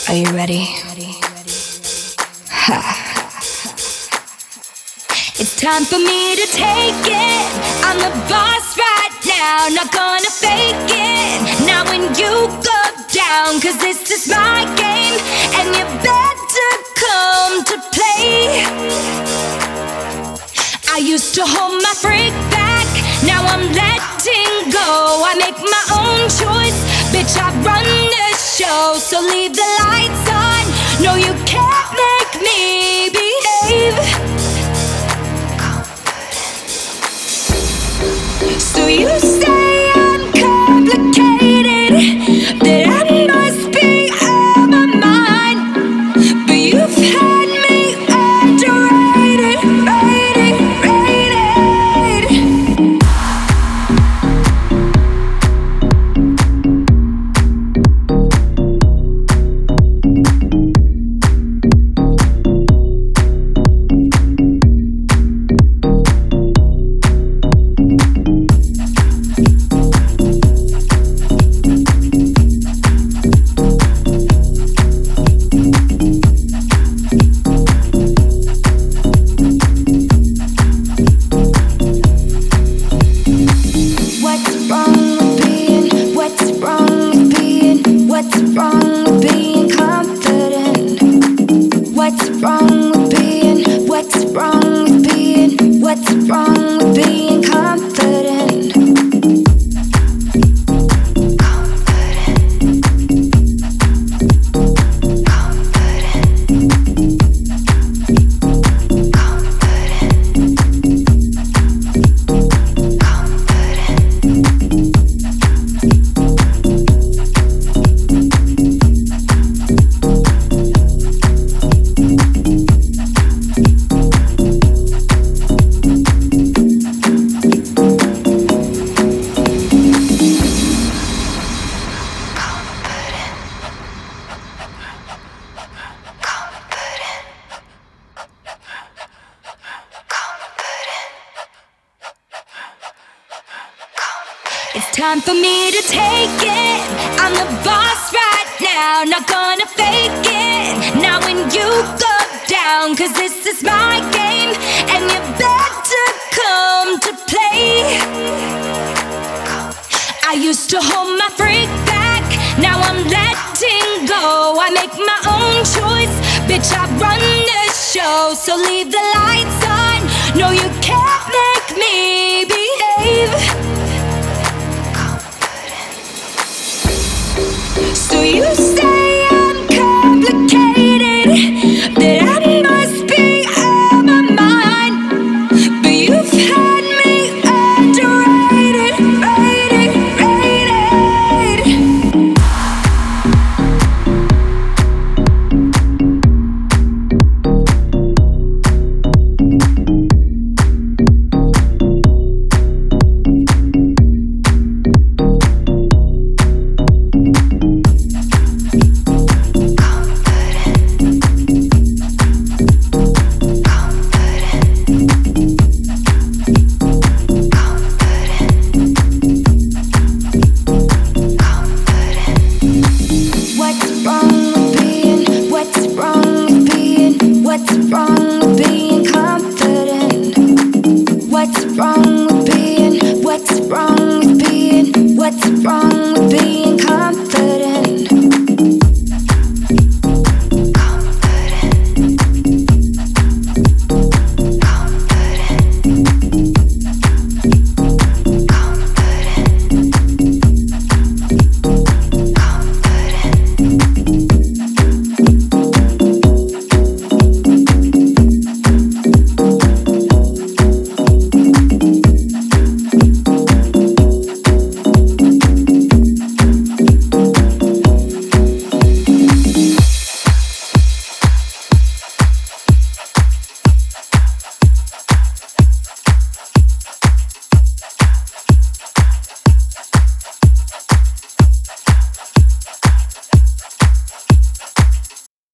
Are you ready? Ha. It's time for me to take it. I'm the boss right now, not gonna fake it. Now when you go down, 'cause this is my game, and you better come to play. I used to hold my freak back, now I'm letting go. I make my own choice, bitch, I run the show. So leave the lights on, no you can't make me behave. So you say I'm complicated, that I must be out my mind, but you've had me underrated, rated. It's time for me to take it. I'm the boss right now, not gonna fake it. Now when you go down, 'cause this is my game, and you better come to play. I used to hold my freak back, now I'm letting go. I make my own choice, bitch, I run the show. So leave the lights on, no you can't make me be